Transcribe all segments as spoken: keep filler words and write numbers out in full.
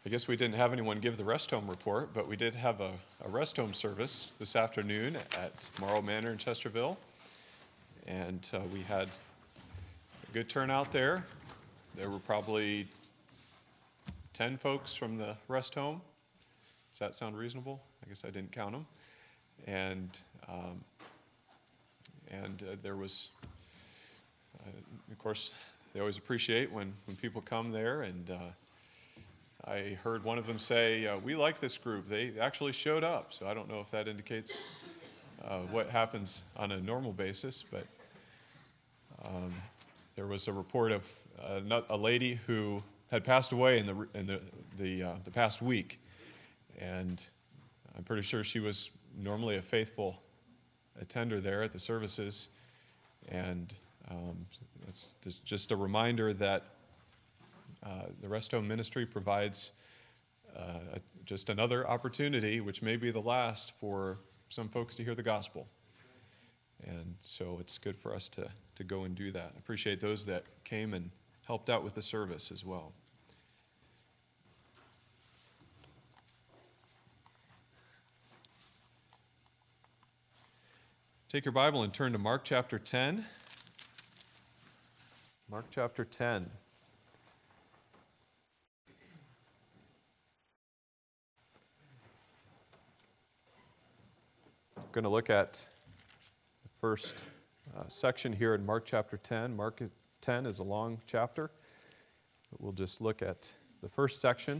I guess we didn't have anyone give the rest home report, but we did have a, a rest home service this afternoon at Morrow Manor in Chesterville. And uh, we had a good turnout there. There were probably ten folks from the rest home. Does that sound reasonable? I guess I didn't count them. And um, and uh, there was, uh, of course, they always appreciate when, when people come there. And uh, I heard one of them say, uh, we like this group. They actually showed up. So I don't know if that indicates uh, what happens on a normal basis, but um, there was a report of uh, a lady who had passed away in the in the the, uh, the past week, and I'm pretty sure she was normally a faithful attender there at the services, and um, it's just a reminder that uh, the Rest Home Ministry provides uh, just another opportunity, which may be the last, for some folks to hear the gospel. And so it's good for us to, to go and do that. I appreciate those that came and helped out with the service as well. Take your Bible and turn to Mark chapter ten. Mark chapter ten. We're going to look at the first uh, section here in Mark chapter ten. Mark ten is a long chapter, but we'll just look at the first section,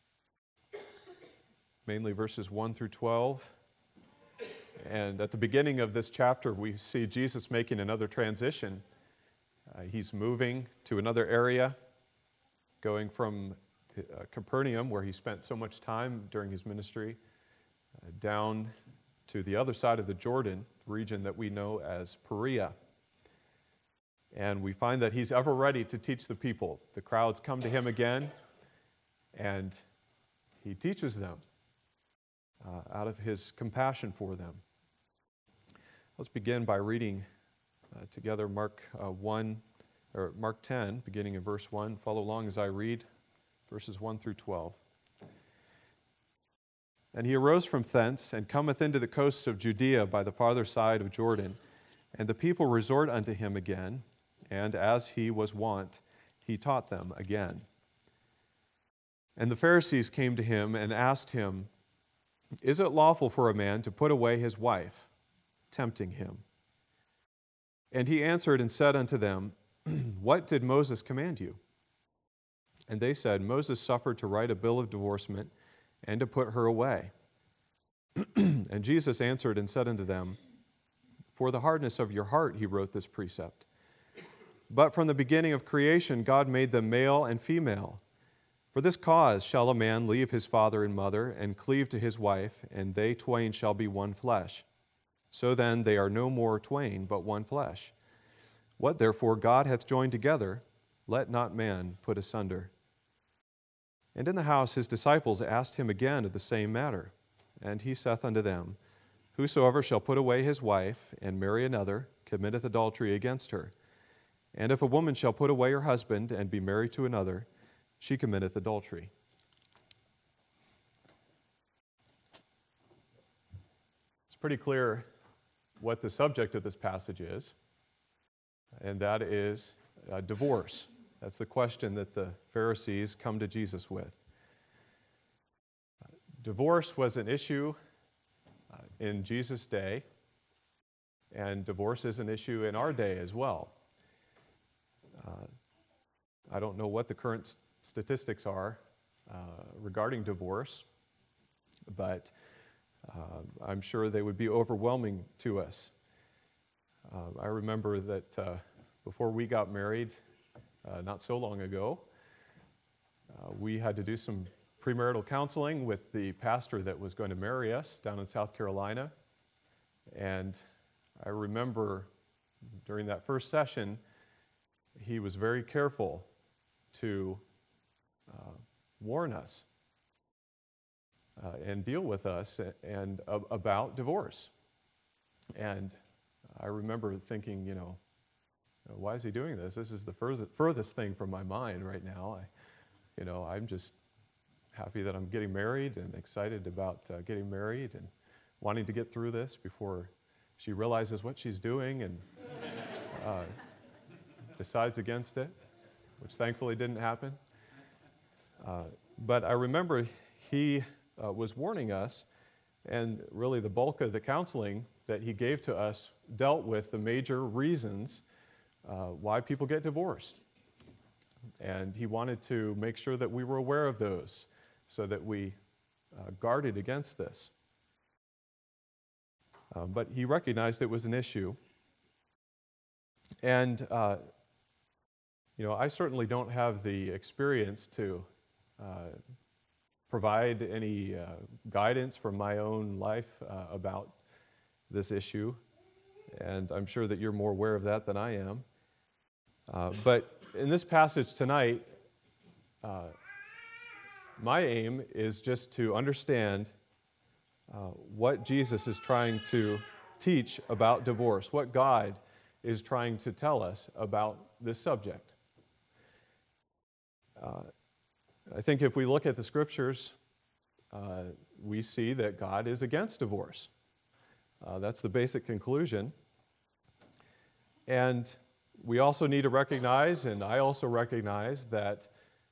mainly verses one through twelve. And at the beginning of this chapter, we see Jesus making another transition. Uh, he's moving to another area, going from uh, Capernaum, where he spent so much time during his ministry, uh, down to the other side of the Jordan, region that we know as Perea. And we find that he's ever ready to teach the people. The crowds come to him again, and he teaches them uh, out of his compassion for them. Let's begin by reading uh, together Mark uh, one, or Mark ten, beginning in verse one. Follow along as I read verses one through twelve. And he arose from thence, and cometh into the coasts of Judea by the farther side of Jordan. And the people resort unto him again, and as he was wont, he taught them again. And the Pharisees came to him and asked him, Is it lawful for a man to put away his wife? Tempting him. And he answered and said unto them, What did Moses command you? And they said, Moses suffered to write a bill of divorcement, and to put her away. And Jesus answered and said unto them, For the hardness of your heart he wrote this precept. But from the beginning of creation God made them male and female. For this cause shall a man leave his father and mother, and cleave to his wife, and they twain shall be one flesh. So then they are no more twain, but one flesh. What therefore God hath joined together, let not man put asunder. And in the house his disciples asked him again of the same matter. And he saith unto them, Whosoever shall put away his wife, and marry another, committeth adultery against her. And if a woman shall put away her husband, and be married to another, she committeth adultery. It's pretty clear what the subject of this passage is, and that is uh, divorce. That's the question that the Pharisees come to Jesus with. Uh, divorce was an issue uh, in Jesus' day, and divorce is an issue in our day as well. Uh, I don't know what the current st- statistics are uh, regarding divorce, but Uh, I'm sure they would be overwhelming to us. Uh, I remember that uh, before we got married, uh, not so long ago, uh, we had to do some premarital counseling with the pastor that was going to marry us down in South Carolina. And I remember during that first session, he was very careful to uh, warn us Uh, and deal with us and uh, about divorce. And I remember thinking, you know, why is he doing this? This is the furthest, furthest thing from my mind right now. I, you know, I'm just happy that I'm getting married and excited about uh, getting married and wanting to get through this before she realizes what she's doing and uh, decides against it, which thankfully didn't happen. Uh, but I remember he uh, was warning us, and really the bulk of the counseling that he gave to us dealt with the major reasons uh, why people get divorced. And he wanted to make sure that we were aware of those so that we uh, guarded against this. Uh, but he recognized it was an issue. And, uh, you know, I certainly don't have the experience to uh, provide any uh, guidance from my own life uh, about this issue. And I'm sure that you're more aware of that than I am. Uh, but in this passage tonight, uh, my aim is just to understand uh, what Jesus is trying to teach about divorce, what God is trying to tell us about this subject. Uh, I think if we look at the scriptures, uh, we see that God is against divorce. Uh, that's the basic conclusion. And we also need to recognize, and I also recognize, that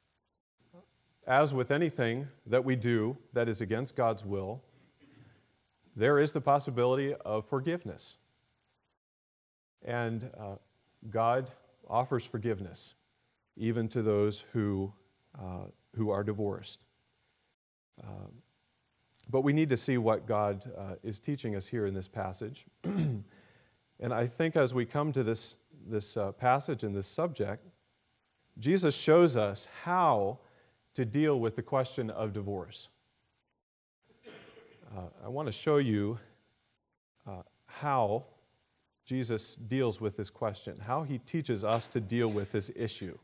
as with anything that we do that is against God's will, there is the possibility of forgiveness. And uh, God offers forgiveness even to those who, uh, who are divorced. Uh, but we need to see what God uh, is teaching us here in this passage. And I think as we come to this, this uh, passage and this subject, Jesus shows us how to deal with the question of divorce. Uh, I want to show you uh, how Jesus deals with this question, how he teaches us to deal with this issue.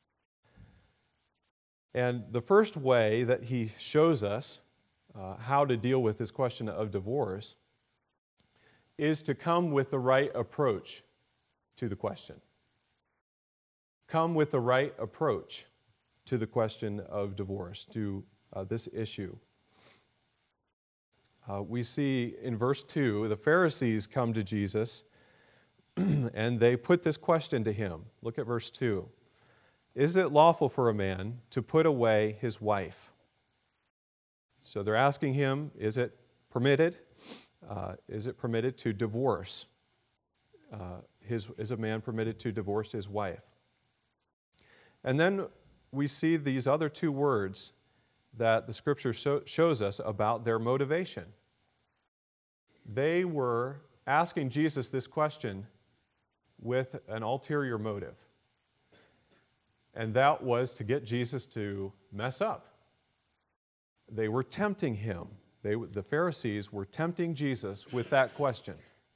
And the first way that he shows us uh, how to deal with this question of divorce is to come with the right approach to the question. Come with the right approach to the question of divorce, to uh, this issue. Uh, we see in verse two, the Pharisees come to Jesus and they put this question to him. Look at verse two. Is it lawful for a man to put away his wife? So they're asking him, is it permitted? Uh, is it permitted to divorce? Uh, his, is a man permitted to divorce his wife? And then we see these other two words that the Scripture show, shows us about their motivation. They were asking Jesus this question with an ulterior motive. And that was to get Jesus to mess up. They were tempting him. They, the Pharisees were tempting Jesus with that question.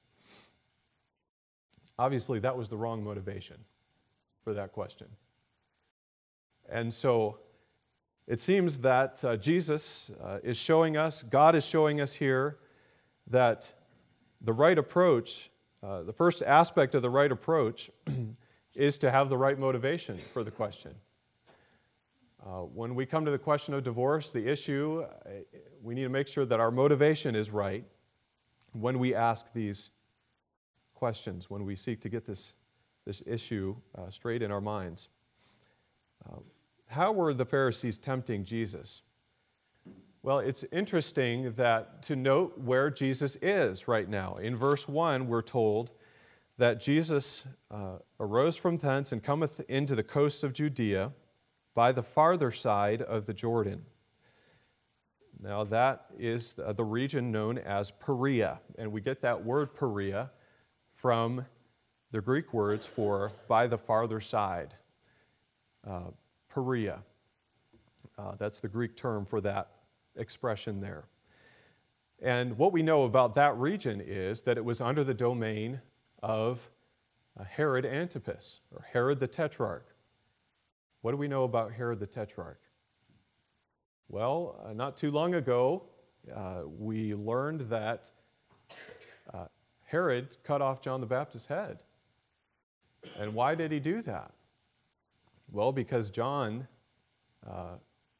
Obviously, that was the wrong motivation for that question. And so it seems that uh, Jesus uh, is showing us, God is showing us here, that the right approach, uh, the first aspect of the right approach is to have the right motivation for the question. Uh, when we come to the question of divorce, the issue, uh, we need to make sure that our motivation is right when we ask these questions, when we seek to get this, this issue uh, straight in our minds. Uh, how were the Pharisees tempting Jesus? Well, it's interesting that to note where Jesus is right now. In verse one, we're told that Jesus uh, arose from thence and cometh into the coasts of Judea by the farther side of the Jordan. Now that is the region known as Perea, and we get that word Perea from the Greek words for by the farther side. Uh, Perea. Uh, that's the Greek term for that expression there. And what we know about that region is that it was under the domain of uh, Herod Antipas, or Herod the Tetrarch. What do we know about Herod the Tetrarch? Well, uh, not too long ago, uh, we learned that uh, Herod cut off John the Baptist's head. And why did he do that? Well, because John uh,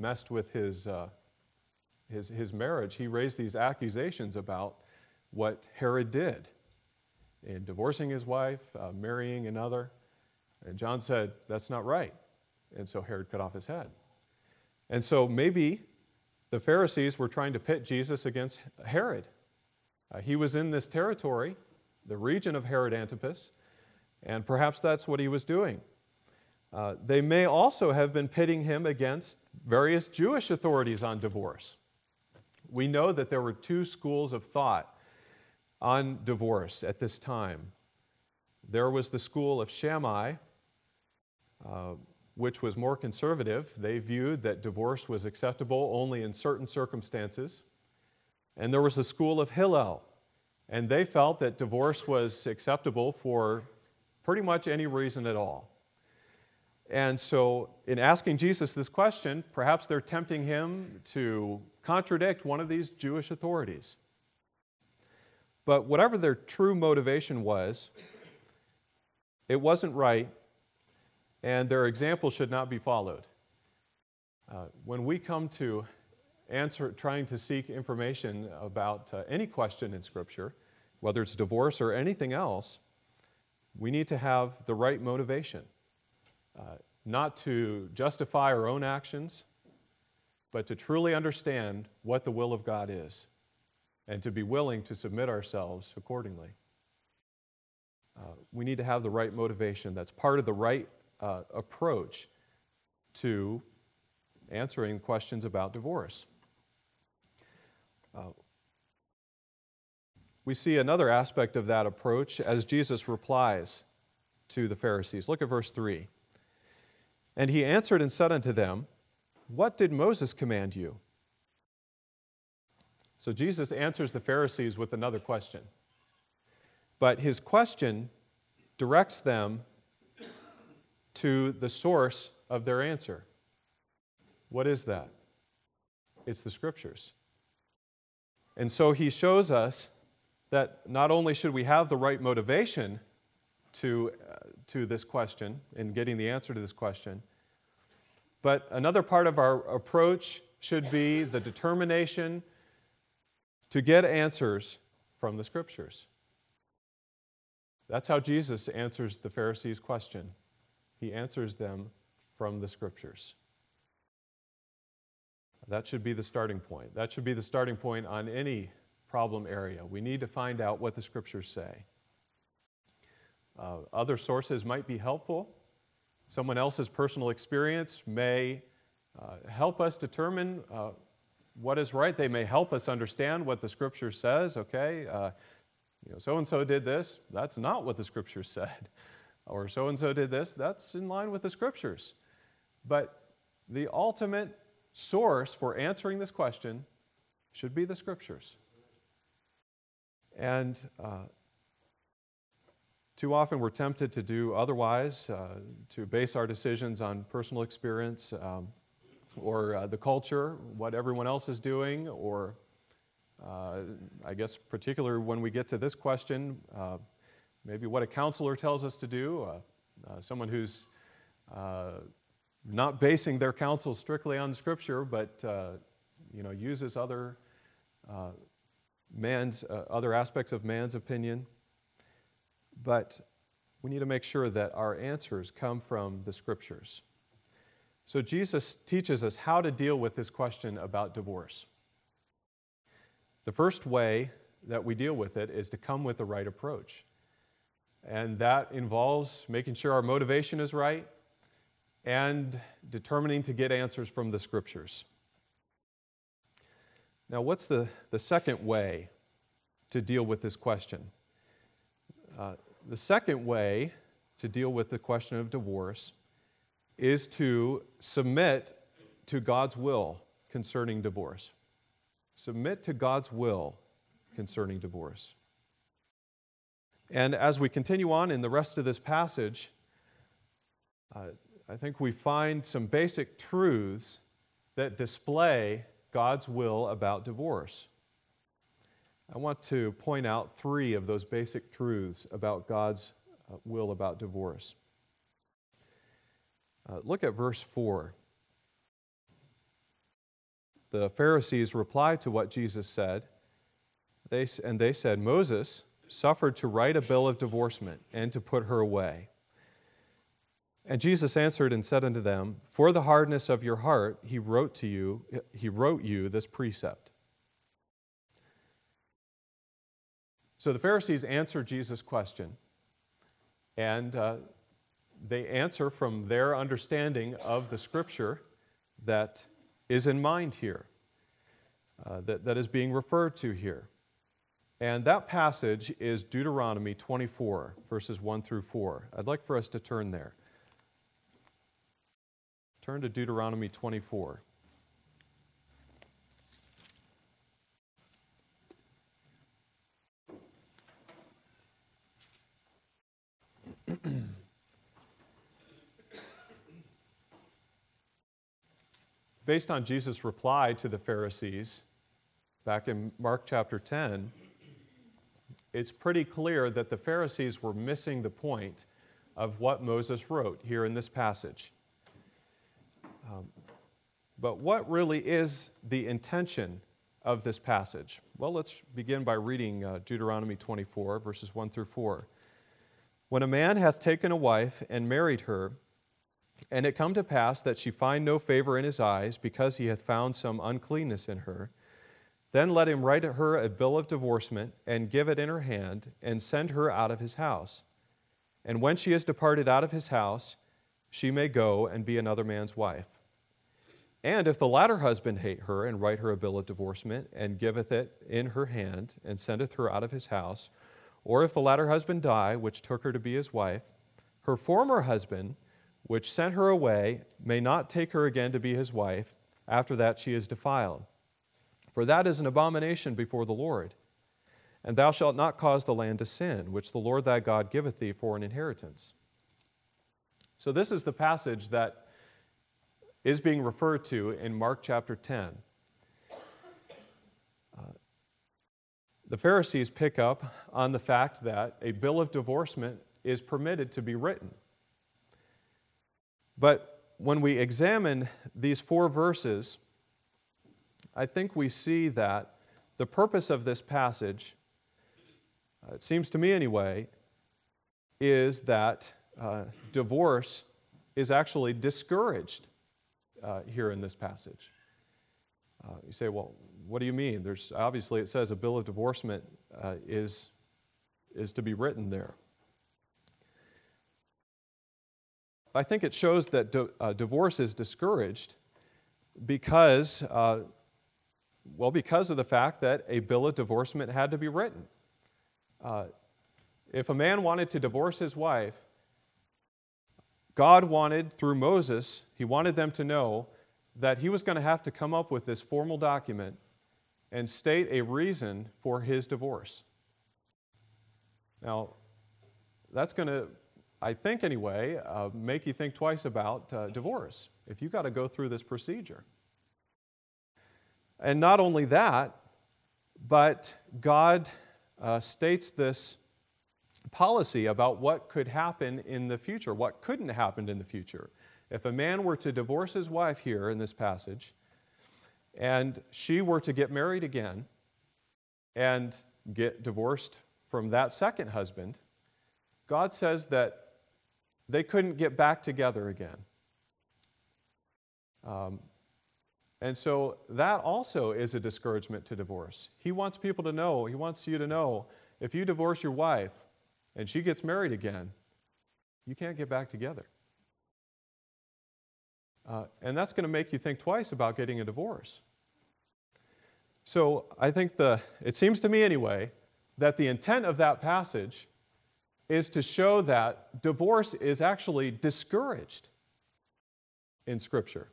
messed with his, uh, his, his marriage, he raised these accusations about what Herod did in divorcing his wife, uh, marrying another. And John said, that's not right. And so Herod cut off his head. And so maybe the Pharisees were trying to pit Jesus against Herod. Uh, he was in this territory, the region of Herod Antipas, and perhaps that's what he was doing. Uh, they may also have been pitting him against various Jewish authorities on divorce. We know that there were two schools of thought on divorce at this time. There was the school of Shammai, uh, which was more conservative. They viewed that divorce was acceptable only in certain circumstances. And there was the school of Hillel, and they felt that divorce was acceptable for pretty much any reason at all. And so in asking Jesus this question, perhaps they're tempting him to contradict one of these Jewish authorities. But whatever their true motivation was, it wasn't right, and their example should not be followed. Uh, when we come to answer, trying to seek information about uh, any question in Scripture, whether it's divorce or anything else, we need to have the right motivation. Uh, not to justify our own actions, but to truly understand what the will of God is, and to be willing to submit ourselves accordingly. Uh, we need to have the right motivation. That's part of the right uh, approach to answering questions about divorce. Uh, we see another aspect of that approach as Jesus replies to the Pharisees. Look at verse three. And he answered and said unto them, what did Moses command you? So Jesus answers the Pharisees with another question. But his question directs them to the source of their answer. What is that? It's the Scriptures. And so he shows us that not only should we have the right motivation to, uh, to this question and getting the answer to this question, but another part of our approach should be the determination to get answers from the Scriptures. That's how Jesus answers the Pharisees' question. He answers them from the Scriptures. That should be the starting point. That should be the starting point on any problem area. We need to find out what the Scriptures say. Uh, other sources might be helpful. Someone else's personal experience may uh, help us determine uh, what is right. They may help us understand what the Scripture says. Okay, uh, you know, so-and-so did this. That's not what the Scripture said. Or so-and-so did this. That's in line with the Scriptures. But the ultimate source for answering this question should be the Scriptures. And uh, too often we're tempted to do otherwise, uh, to base our decisions on personal experience um, or uh, the culture, what everyone else is doing, or uh, I guess particularly when we get to this question, uh, maybe what a counselor tells us to do, uh, uh, someone who's uh, not basing their counsel strictly on Scripture, but uh, you know, uses other uh, man's uh, other aspects of man's opinion. But we need to make sure that our answers come from the Scriptures. So Jesus teaches us how to deal with this question about divorce. The first way that we deal with it is to come with the right approach. And that involves making sure our motivation is right and determining to get answers from the Scriptures. Now, what's the, the second way to deal with this question? Uh, the second way to deal with the question of divorce is to submit to God's will concerning divorce. Submit to God's will concerning divorce. And as we continue on in the rest of this passage, uh, I think we find some basic truths that display God's will about divorce. I want to point out three of those basic truths about God's uh, will about divorce. Uh, look at verse four. the Pharisees replied to what Jesus said, they, and they said, Moses suffered to write a bill of divorcement and to put her away. And Jesus answered and said unto them, For the hardness of your heart he wrote to you, he wrote you this precept. So the Pharisees answered Jesus' question, and uh, they answer from their understanding of the Scripture that is in mind here, uh, that, that is being referred to here. And that passage is Deuteronomy twenty-four, verses one through four. I'd like for us to turn there. Turn to Deuteronomy twenty-four. Based on Jesus' reply to the Pharisees back in Mark chapter ten, it's pretty clear that the Pharisees were missing the point of what Moses wrote here in this passage. Um, but what really is the intention of this passage? Well, let's begin by reading uh, Deuteronomy twenty-four, verses one through four. When a man hath taken a wife and married her, and it come to pass that she find no favor in his eyes, because he hath found some uncleanness in her, then let him write her a bill of divorcement, and give it in her hand, and send her out of his house. And when she is departed out of his house, she may go and be another man's wife. And if the latter husband hate her, and write her a bill of divorcement, and giveth it in her hand, and sendeth her out of his house, or if the latter husband die, which took her to be his wife, her former husband, which sent her away, may not take her again to be his wife, after that she is defiled. For that is an abomination before the Lord. And thou shalt not cause the land to sin, which the Lord thy God giveth thee for an inheritance. So this is the passage that is being referred to in Mark chapter ten. Uh, the Pharisees pick up on the fact that a bill of divorcement is permitted to be written. But when we examine these four verses, I think we see that the purpose of this passage, uh, it seems to me anyway, is that uh, divorce is actually discouraged uh, here in this passage. Uh, you say, well, what do you mean? There's obviously it says a bill of divorcement uh, is, is to be written there. I think it shows that di- uh, divorce is discouraged because, uh, well, because of the fact that a bill of divorcement had to be written. Uh, if a man wanted to divorce his wife, God wanted, through Moses, he wanted them to know that he was going to have to come up with this formal document and state a reason for his divorce. Now, that's going to, I think anyway, uh, make you think twice about uh, divorce, if you've got to go through this procedure. And not only that, but God uh, states this policy about what could happen in the future, what couldn't happen in the future. If a man were to divorce his wife here in this passage, and she were to get married again and get divorced from that second husband, God says that they couldn't get back together again. Um, and so that also is a discouragement to divorce. He wants people to know, he wants you to know, if you divorce your wife and she gets married again, you can't get back together. Uh, and that's going to make you think twice about getting a divorce. So I think the, it seems to me anyway, that the intent of that passage is to show that divorce is actually discouraged in Scripture.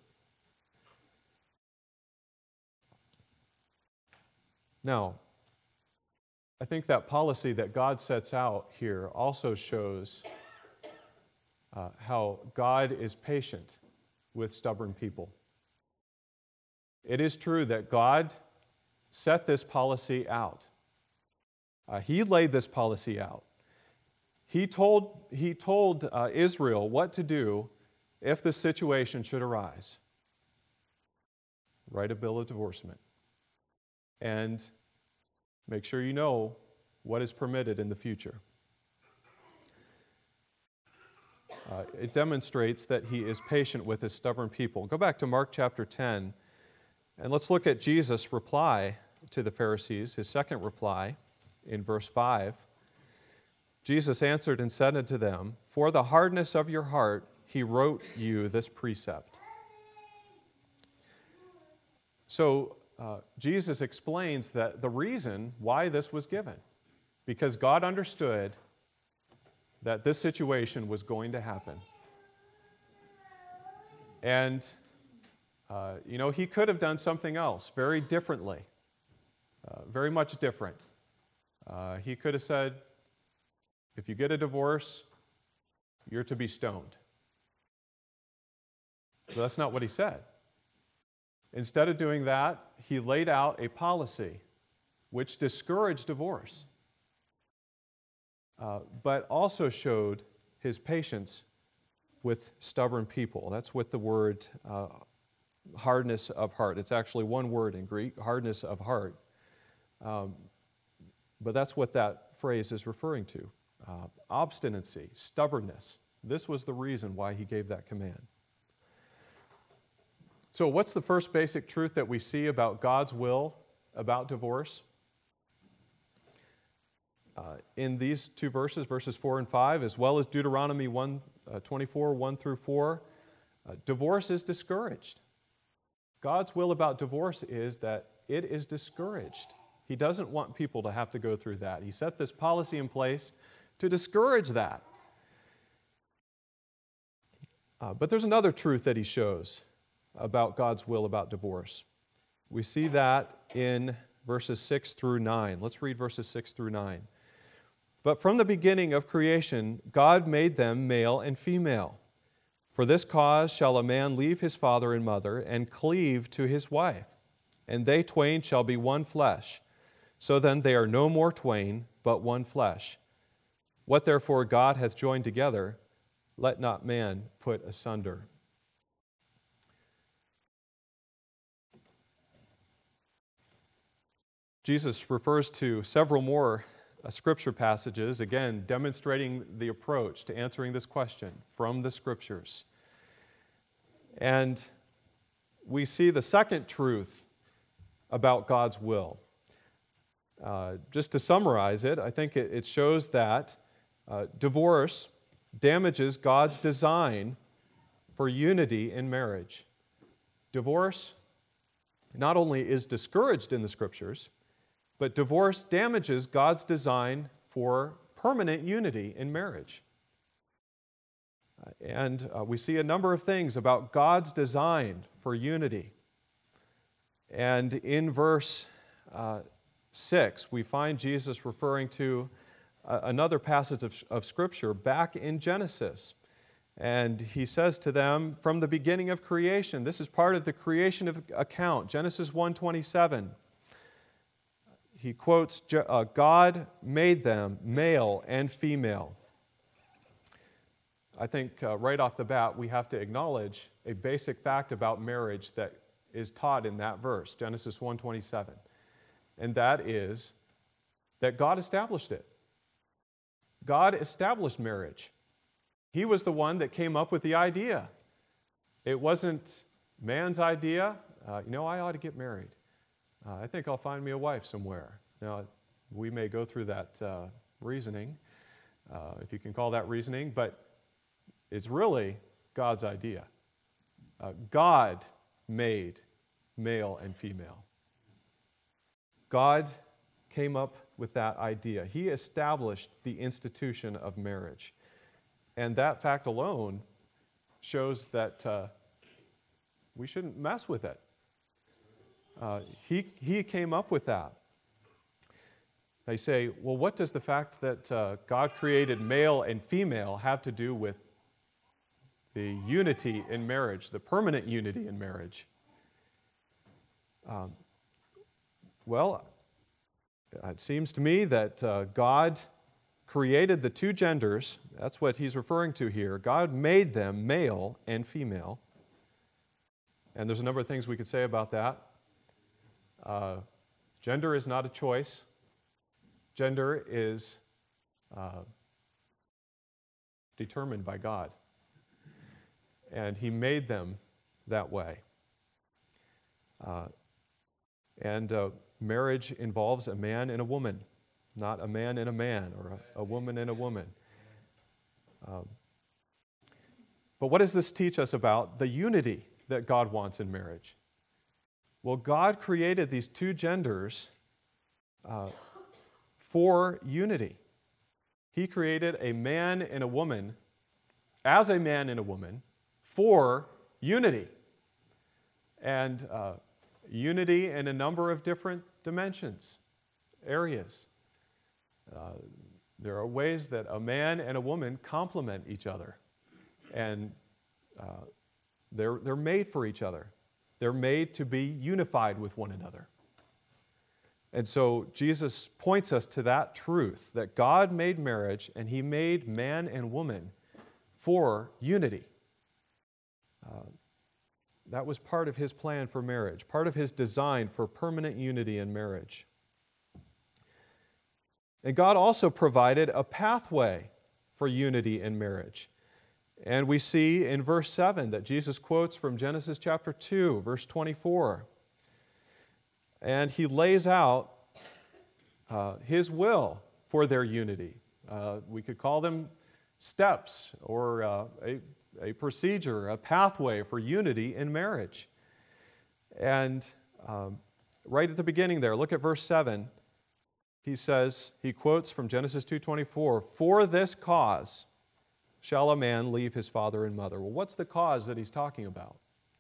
Now, I think that policy that God sets out here also shows uh, how God is patient with stubborn people. It is true that God set this policy out. Uh, he laid this policy out. He told, he told uh, Israel what to do if the situation should arise. write a bill of divorcement. And make sure you know what is permitted in the future. Uh, it demonstrates that he is patient with his stubborn people. Go back to Mark chapter ten, and let's look at Jesus' reply to the Pharisees, his second reply in verse five. Jesus answered and said unto them, For the hardness of your heart he wrote you this precept. So uh, Jesus explains that the reason why this was given, because God understood that this situation was going to happen. And, uh, you know, he could have done something else very differently, uh, very much different. Uh, he could have said, if you get a divorce, you're to be stoned. But that's not what he said. Instead of doing that, he laid out a policy which discouraged divorce. Uh, but also showed his patience with stubborn people. That's what the word uh, hardness of heart. It's actually one word in Greek, hardness of heart. Um, but that's what that phrase is referring to. Uh, obstinacy, stubbornness. This was the reason why he gave that command. So what's the first basic truth that we see about God's will about divorce? Uh, in these two verses, verses four and five, as well as Deuteronomy one, uh, twenty-four, one through four, uh, divorce is discouraged. God's will about divorce is that it is discouraged. He doesn't want people to have to go through that. He set this policy in place to discourage that. Uh, but there's another truth that he shows about God's will about divorce. We see that in verses six through nine. Let's read verses six through nine. But from the beginning of creation, God made them male and female. For this cause shall a man leave his father and mother, and cleave to his wife, and they twain shall be one flesh. So then they are no more twain, but one flesh. What therefore God hath joined together, let not man put asunder. Jesus refers to several more uh, scripture passages, again, demonstrating the approach to answering this question from the scriptures. And we see the second truth about God's will. Uh, just to summarize it, I think it, it shows that uh, divorce damages God's design for unity in marriage. Divorce not only is discouraged in the scriptures, but divorce damages God's design for permanent unity in marriage. And uh, we see a number of things about God's design for unity. And in verse uh, six, we find Jesus referring to uh, another passage of, of Scripture back in Genesis. And he says to them, from the beginning of creation, this is part of the creation of account, Genesis one twenty-seven. He quotes, uh, God made them male and female. I think uh, right off the bat, we have to acknowledge a basic fact about marriage that is taught in that verse, Genesis one twenty-seven. And that is that God established it. God established marriage. He was the one that came up with the idea. It wasn't man's idea. Uh, you know, I ought to get married. Uh, I think I'll find me a wife somewhere. Now, we may go through that uh, reasoning, uh, if you can call that reasoning, but it's really God's idea. Uh, God made male and female. God came up with that idea. He established the institution of marriage. And that fact alone shows that uh, we shouldn't mess with it. Uh, he, he came up with that. They say, well, what does the fact that uh, God created male and female have to do with the unity in marriage, the permanent unity in marriage? Um, well, it seems to me that uh, God created the two genders. That's what he's referring to here. God made them male and female. And there's a number of things we could say about that. Uh, gender is not a choice. Gender is uh, determined by God. And He made them that way. Uh, and uh, marriage involves a man and a woman, not a man and a man, or a, a woman and a woman. Um, but what does this teach us about the unity that God wants in marriage? Well, God created these two genders uh, for unity. He created a man and a woman as a man and a woman for unity. And uh, unity in a number of different dimensions, areas. Uh, there are ways that a man and a woman complement each other. And uh, they're, they're made for each other. They're made to be unified with one another. And so Jesus points us to that truth, that God made marriage and He made man and woman for unity. Uh, that was part of His plan for marriage, part of His design for permanent unity in marriage. And God also provided a pathway for unity in marriage. And we see in verse seven that Jesus quotes from Genesis chapter two, verse twenty-four. And He lays out uh, His will for their unity. Uh, we could call them steps or uh, a, a procedure, a pathway for unity in marriage. And um, right at the beginning there, look at verse seven. He says, he quotes from Genesis two twenty-four, "For this cause shall a man leave his father and mother." Well, what's the cause that he's talking about?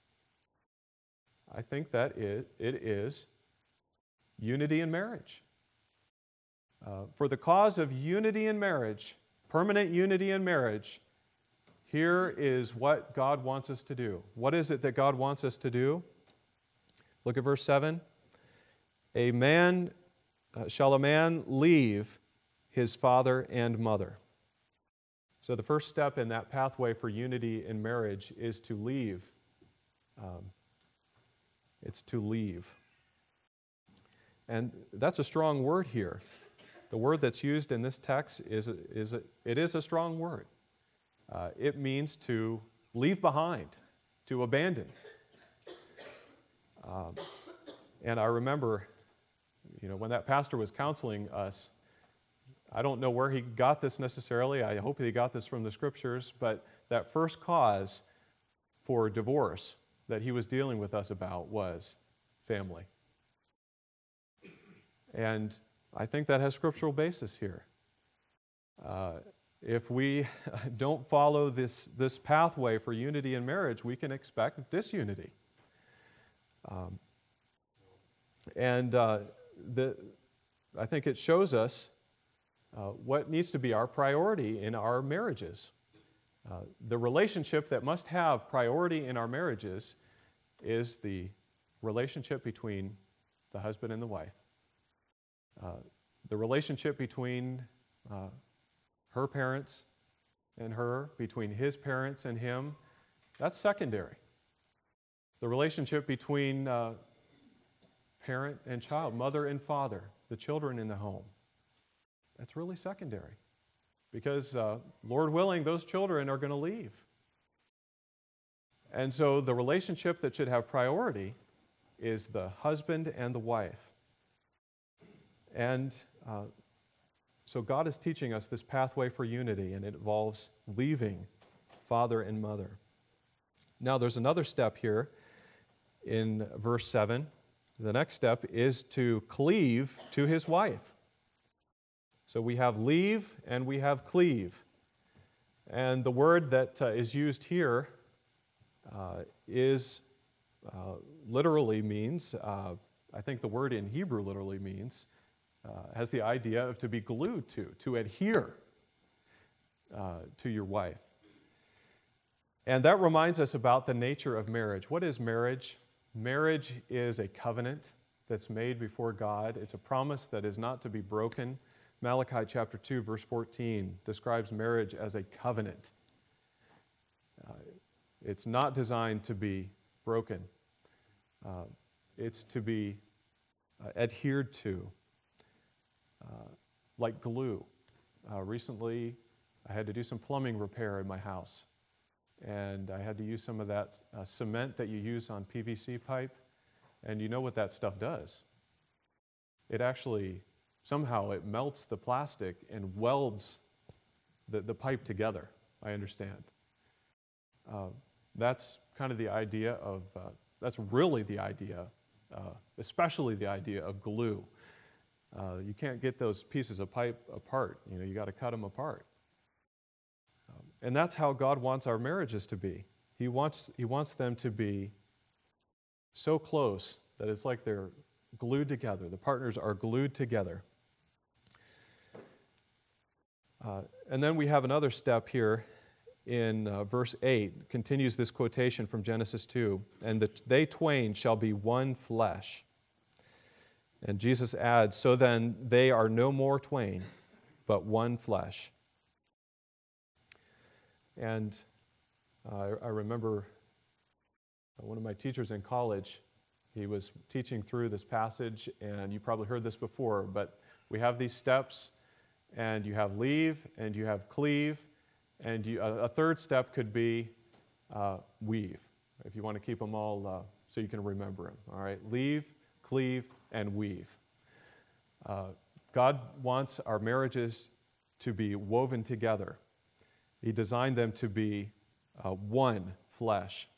I think that it, it is unity in marriage. Uh, for the cause of unity in marriage, permanent unity in marriage, here is what God wants us to do. What is it that God wants us to do? Look at verse seven. A man, uh, shall a man leave his father and mother. So the first step in that pathway for unity in marriage is to leave. Um, it's to leave. And that's a strong word here. The word that's used in this text is, a, is a, it is a strong word. Uh, it means to leave behind, to abandon. Um, and I remember, you know, when that pastor was counseling us, I don't know where he got this necessarily. I hope he got this from the Scriptures, but that first cause for divorce that he was dealing with us about was family. And I think that has scriptural basis here. Uh, if we don't follow this, this pathway for unity in marriage, we can expect disunity. Um, and uh, the, I think it shows us uh, what needs to be our priority in our marriages. Uh, the relationship that must have priority in our marriages is the relationship between the husband and the wife. Uh, the relationship between uh, her parents and her, between his parents and him, that's secondary. The relationship between uh, parent and child, mother and father, the children in the home, that's really secondary. Because, uh, Lord willing, those children are going to leave. And so the relationship that should have priority is the husband and the wife. And uh, so God is teaching us this pathway for unity, and it involves leaving father and mother. Now, there's another step here in verse seven. The next step is to cleave to his wife. So we have leave and we have cleave. And the word that uh, is used here uh, is uh, literally means, uh, I think the word in Hebrew literally means, uh, has the idea of to be glued to, to adhere uh, to your wife. And that reminds us about the nature of marriage. What is marriage? Marriage is a covenant that's made before God. It's a promise that is not to be broken. Malachi chapter two, verse fourteen describes marriage as a covenant. Uh, it's not designed to be broken. Uh, it's to be uh, adhered to, uh, like glue. Uh, recently, I had to do some plumbing repair in my house, and I had to use some of that uh, cement that you use on P V C pipe, and you know what that stuff does. It actually, somehow it melts the plastic and welds the, the pipe together, I understand. Uh, that's kind of the idea of, uh, that's really the idea, uh, especially the idea of glue. Uh, you can't get those pieces of pipe apart. You know, you got to cut them apart. Um, and that's how God wants our marriages to be. He wants, he wants them to be so close that it's like they're glued together. The partners are glued together. Uh, and then we have another step here in uh, verse eight, continues this quotation from Genesis two, and the, they twain shall be one flesh. And Jesus adds, so then they are no more twain, but one flesh. And uh, I remember one of my teachers in college, he was teaching through this passage, and you probably heard this before, but we have these steps, and you have leave, and you have cleave, and you, a, a third step could be uh, weave, if you want to keep them all uh, so you can remember them. All right, leave, cleave, and weave. Uh, God wants our marriages to be woven together. He designed them to be uh, one flesh.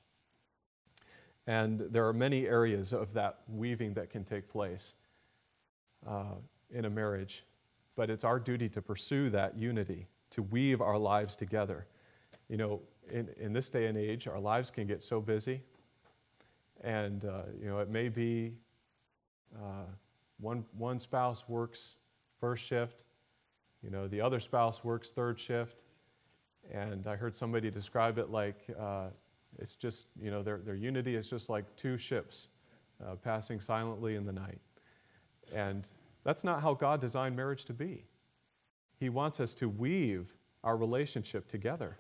And there are many areas of that weaving that can take place uh, in a marriage. But it's our duty to pursue that unity, to weave our lives together. You know, in, in this day and age, our lives can get so busy. And, uh, you know, it may be uh, one, one spouse works first shift, you know, the other spouse works third shift. And I heard somebody describe it like uh, it's just, you know, their, their unity is just like two ships uh, passing silently in the night. And that's not how God designed marriage to be. He wants us to weave our relationship together.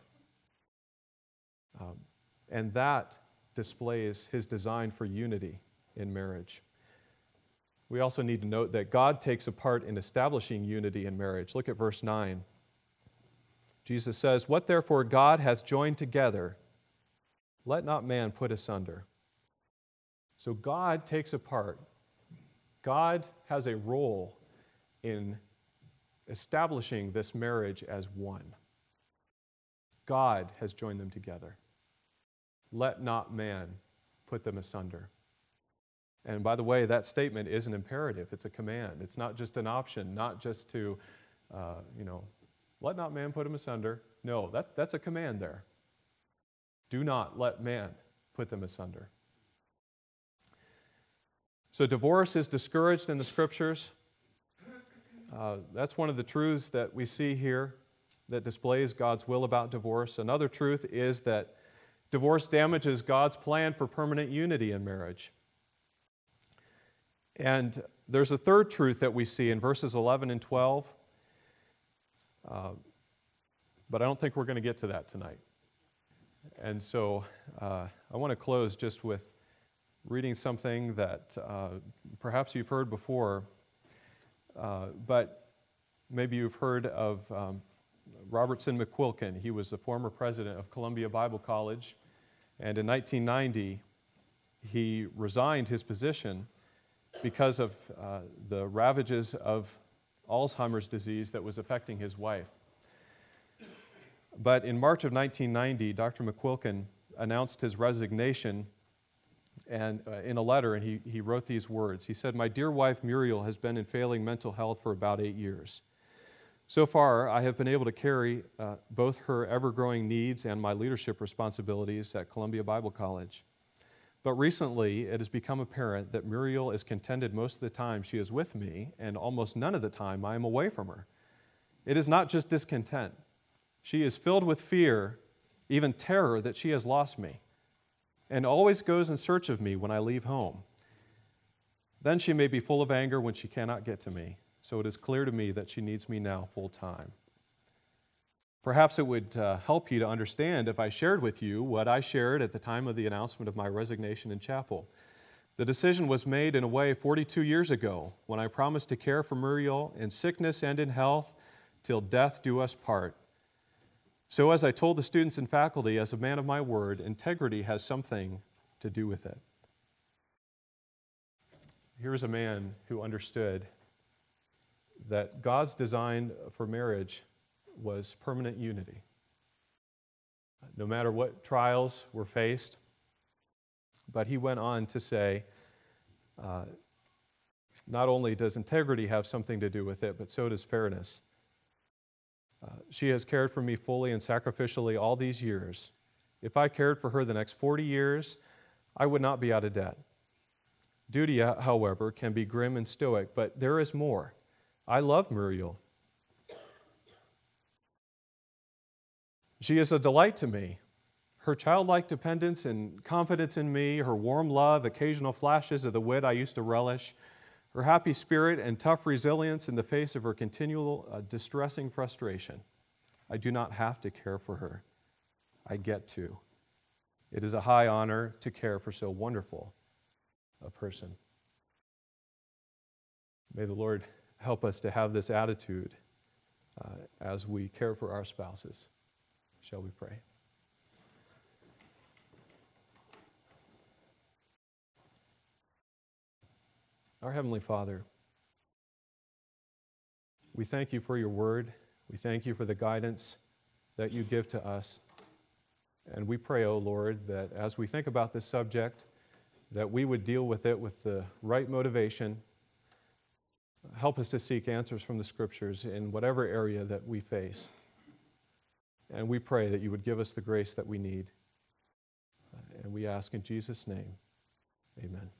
Um, and that displays His design for unity in marriage. We also need to note that God takes a part in establishing unity in marriage. Look at verse nine. Jesus says, what therefore God hath joined together, let not man put asunder. So God takes a part. God has a role in establishing this marriage as one. God has joined them together. Let not man put them asunder. And by the way, that statement is an imperative. It's a command. It's not just an option, not just to, uh, you know, let not man put them asunder. No, that, that's a command there. Do not let man put them asunder. So divorce is discouraged in the Scriptures. Uh, that's one of the truths that we see here that displays God's will about divorce. Another truth is that divorce damages God's plan for permanent unity in marriage. And there's a third truth that we see in verses eleven and twelve. Uh, but I don't think we're going to get to that tonight. And so uh, I want to close just with reading something that uh, perhaps you've heard before, uh, but maybe you've heard of um, Robertson McQuilkin. He was the former president of Columbia Bible College, and in nineteen ninety, he resigned his position because of uh, the ravages of Alzheimer's disease that was affecting his wife. But in March of nineteen ninety, Doctor McQuilkin announced his resignation and uh, in a letter, and he, he wrote these words. He said, "My dear wife Muriel has been in failing mental health for about eight years. So far, I have been able to carry uh, both her ever-growing needs and my leadership responsibilities at Columbia Bible College. But recently, it has become apparent that Muriel is contented most of the time she is with me, and almost none of the time I am away from her. It is not just discontent. She is filled with fear, even terror that she has lost me, and always goes in search of me when I leave home. Then she may be full of anger when she cannot get to me, so it is clear to me that she needs me now full time. Perhaps it would uh, help you to understand if I shared with you what I shared at the time of the announcement of my resignation in chapel. The decision was made in a way forty-two years ago when I promised to care for Muriel in sickness and in health till death do us part. So as I told the students and faculty, as a man of my word, integrity has something to do with it. Here's a man who understood that God's design for marriage was permanent unity. No matter what trials were faced, but he went on to say, uh, not only does integrity have something to do with it, but so does fairness. Uh, she has cared for me fully and sacrificially all these years. If I cared for her the next forty years, I would not be out of debt. Duty, however, can be grim and stoic, but there is more. I love Muriel. She is a delight to me. Her childlike dependence and confidence in me, her warm love, occasional flashes of the wit I used to relish, her happy spirit and tough resilience in the face of her continual uh, distressing frustration. I do not have to care for her. I get to. It is a high honor to care for so wonderful a person. May the Lord help us to have this attitude uh, as we care for our spouses. Shall we pray? Our Heavenly Father, we thank you for your word. We thank you for the guidance that you give to us. And we pray, O Lord, that as we think about this subject, that we would deal with it with the right motivation. Help us to seek answers from the Scriptures in whatever area that we face. And we pray that you would give us the grace that we need. And we ask in Jesus' name, amen.